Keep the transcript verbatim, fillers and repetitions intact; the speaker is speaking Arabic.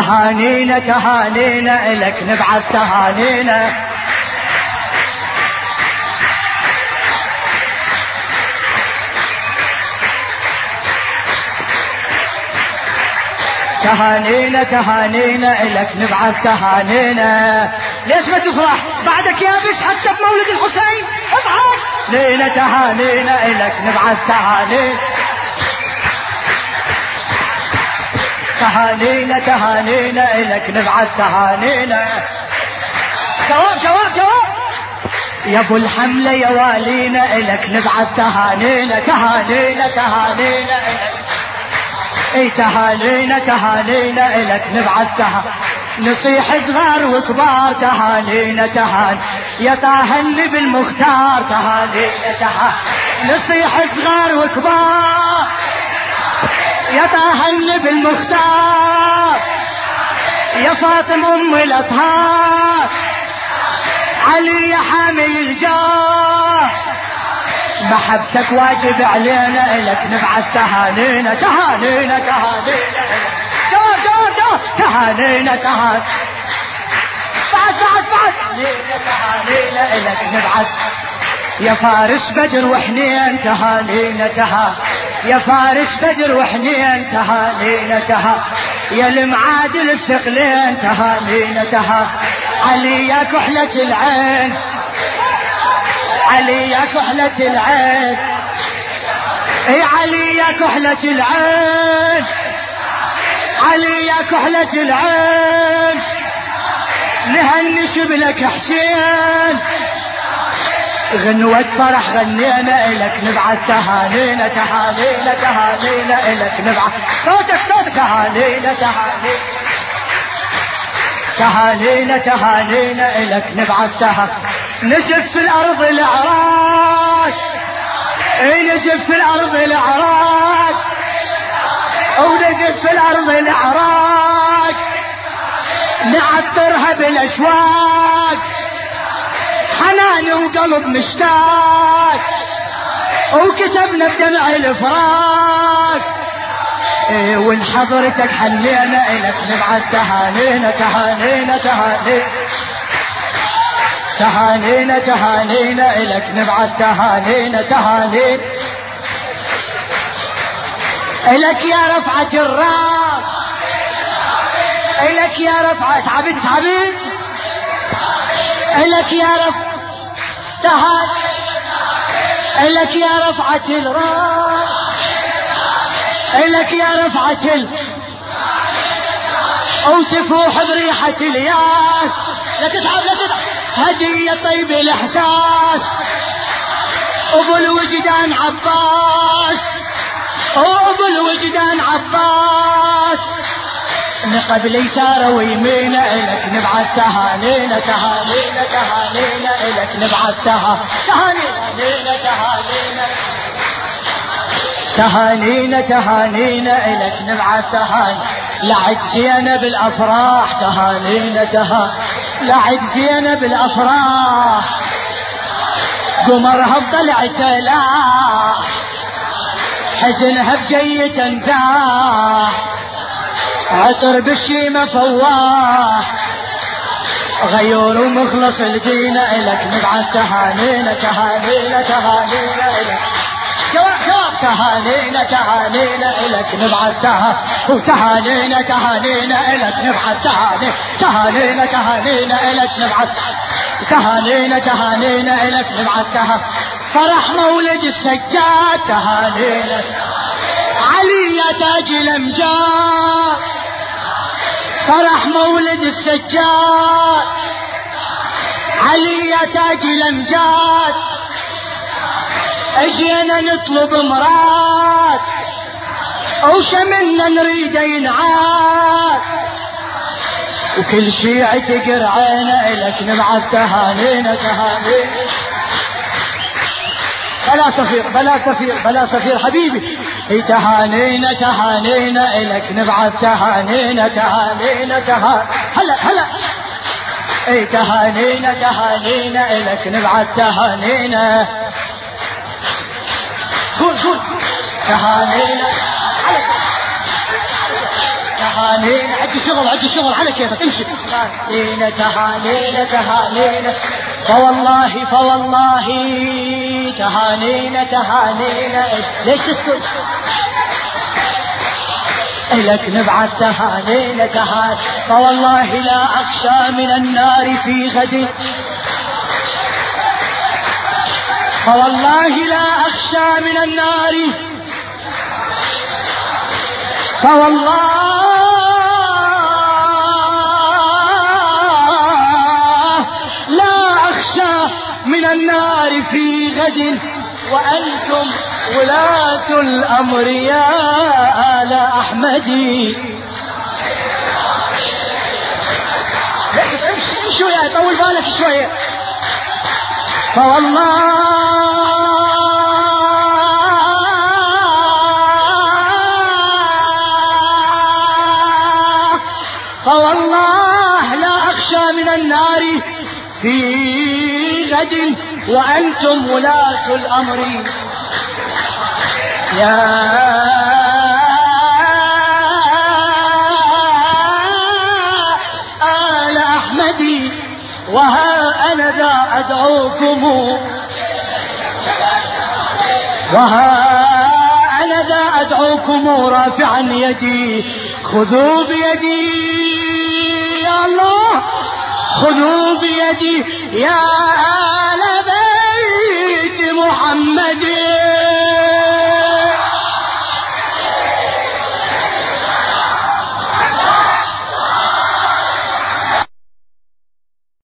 تهانينا تهانينا إلك نبعث تهانينا. تهانينا تهانينا إلك نبعث تهانينا. ليش ما تفرح بعدك يا بش حتى بمولد الحسين اضحك. لينا تهانينا إلك نبعث تهانينا. تهانينا تهانينا إلك نبعث تهانينا. جواب جواب جواب يا ابو الحملة يا والينا إلك نبعث تهانينا. تهانينا تهانينا إلك اي تهانينا تهانينا إلك نبعث تهانينا. نصيح صغار وكبار تهانينا تهان يا طه النبي المختار. تهانينا تهان نصيح صغار وكبار يا طه النبي المختار. يا فاطمة ام الاطهار علي يا حامي الجاه. محبتك واجب علينا إلك نبعث تهانينا. تهانينا تهانينا جواب جواب جواب تهانينا تهان بعد بعد بعد تهانينا تهانينا إلك نبعث. يا فارس بدر وحنين تهانينا تهان يا فارس بدر وحنين تهانينا تهان. يا المعادل الثقلين تهانينا تهان. علي يا كحلة العين علي يا كحلة العين اي علي يا كحلة العين علي يا كحلة العين. نهني شبلك حسين غنوة فرح غنينا إلك نبعث تهانينا. تهانينا تهانينا إلك نبعث صوتك صوتك. تهانينا تهانينا تهانينا تهانينا إلك نبعث تهانينا. نجف في الأرض الأعراض اي نجف في الأرض الأعراض او نجف في الأرض الأعراض. نعطرها بالأشواق حنان وقلب مشتاق. وكتبنا بدمع الفراق اي ولحضرتك حنينا إلك نبعث تهانينا. تهانينا تهانينا تهانينا تهانينا إلك نبعث تهانينا. تهانينا إلك يا رفعة الراس إلك يا رفعة تعبت تعبت إلك يا رفعة تهان إلك يا رفعة الراس إلك يا رفعة ال أو تفوح بريحة الياس. لا تتعب لا تتعب هدية طيب الإحساس. أبو الوجدان عباس أبو الوجدان عباس. نقب يسار ويمينا إلك نبعث تهانينا. تهانينا تهانينا إلك نبعث تهانينا. تهانينا تهانينا تهانينا إلك نبعث تهانينا. لعد زينب الأفراح تهانينا تهان لعد زينب الأفراح. قمرها بضلعته لاح حزنها بجي تنزاح. عطر بالشيمة فواح غيور ومخلص الدين إلك نبعث تهانينا. تهانينا تهانينا إلك جواب جواب تهانينا تهانينا إلك نبعث تهانينا. وتهانينا تهانينا إلك نبعث تهانينا. تهانينا تهانينا إلك نبعث تهانينا تهانينا إلك نبعث تهانينا. فرح مولد السجاد تهانينا. علي يا تاج الأمجاد فرح مولد السجاد. علي يا تاج الأمجاد. اجينا نطلب مراد وشملنا نريد ينعاد. وكل شيعة تقرعينا إلك نبعث تهانينا. تهانينا بلا صفير بلا صفير بلا صفير حبيبي. تهانينا تهانينا إلك نبعث تهانينا. تهانينا تهانينا هلا هلا اي تهانينا تهانينا إلك نبعث تهانينا. قول قول تهانينا تهانينا عندي شغل عندي شغل على كيفك امشي. تهانينا تهانينا تهانينا فوالله فوالله تهانينا تهانينا. ليش تسكت؟ لك نبعث تهانينا تهانينا فوالله لا أخشى من النار في غد. فوالله لا أخشى من النار فوالله لا أخشى من النار في غد وأنتم ولاة الأمر يا آل أحمدي. امشي شوية طول بالك شوية. فوالله فوالله لا أخشى من النار في غد وأنتم ولاة الأمر يا آل أحمدي. وها أنا ذا أدعوكم وها أنا ذا أدعوكم رافعا يدي. خذوا بيدي يا الله خذوا بيدي يا